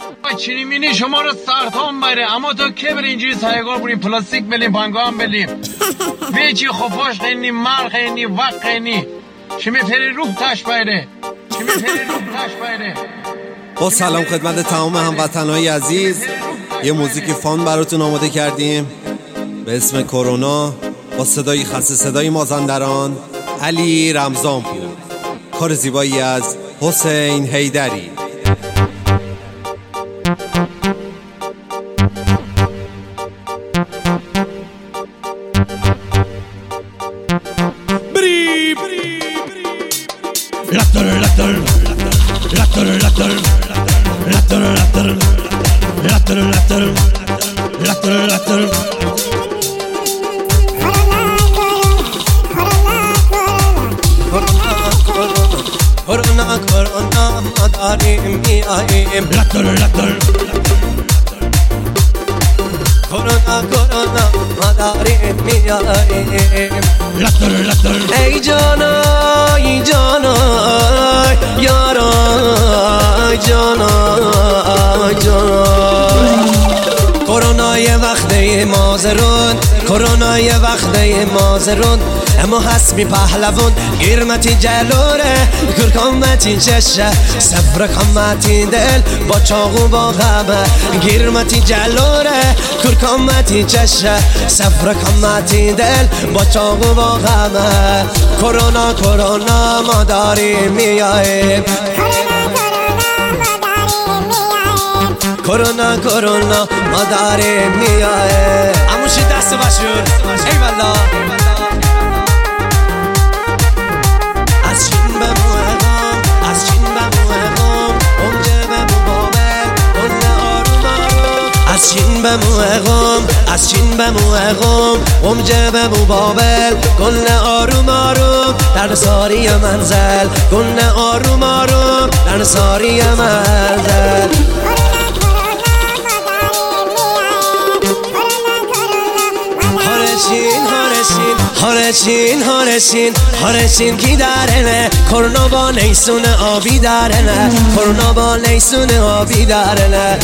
چینی مینی شما رو سرطان بره، اما تو که بری اینجوری سایگار بریم پلاستیک بلیم پنگام بلیم بیچی خفاش خینی مر خینی وق خینی چمی پری روح تش بایره چمی پری روح تش بایره. با سلام خدمت تمام هموطنهای عزیز، یه موزیک فان براتون آماده کردیم به اسم کرونا با صدای خسته صدای مازندران علی رمضانپور، کار زیبایی از حسین حیدری. کرونا کرونا ما داریم میاییم، کرونا کرونا ما داریم میاییم. ای جانای جانای یارای جانای جانای، کرونا یه وقته مازرون، کرونا یه وقته مازرون، اما حسبی پهلوون گیرمتی جلوره کرکامتی چشه سفر کامتی دل با چاقو با غمه، گیرمتی جلوره کرکامتی چشه سفر کامتی دل با چاقو با غمه. کرونا کرونا ما داریم میاییم، کرونا کرونا ما داریم میاییم. اموشی دست بشور ای والا، از چین به موهام از چین به موهام اونجا به مبابل اون آروم آروم، از چین به موهام از چین به موهام اونجا به مبابل گل آروم آروم در ساری منزل، گل آروم آروم در ساری منزل. هارشین هارشین هارشین کی دارنه کرونا با نیسون آبی دارنه، کرونا با نیسون آبی دارنه.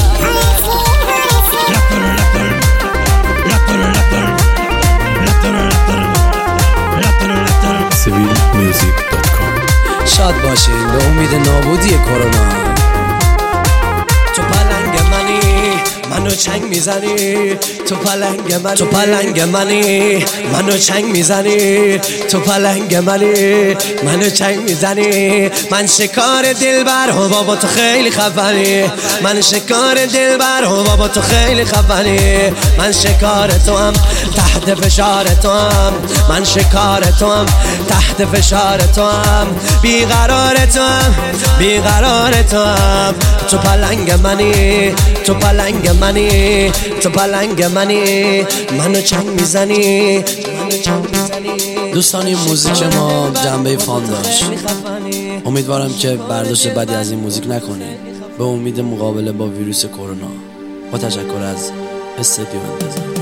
civilmusic.com. شاد باشین به امید نابودی کرونا. تو پلنگ منی منو چنگ میزنی، تو پلنگ منی تو پلنگ منی منو چنگ میزنی، تو پلنگ منی منو چنگ میزنی. من شکار دلبر هم بابا تو خیلی خفنی، من شکار دلبر هم بابا تو خیلی خفنی. من شکار تو هم تحت فشار تو هم، من شکار تو هم تحت فشار تو هم، بیقرار تو هم بیقرار تو هم. تو پلنگ منی تو پلنگ منی تو پلنگ منی منو چنگ میزنی منو چنگ میزنی. دوستان این موزیک ما جنبه فان داشت، امیدوارم که برداشت بدی از این موزیک نکنید. به امید مقابله با ویروس کرونا. با تشکر از استدیو انتظار.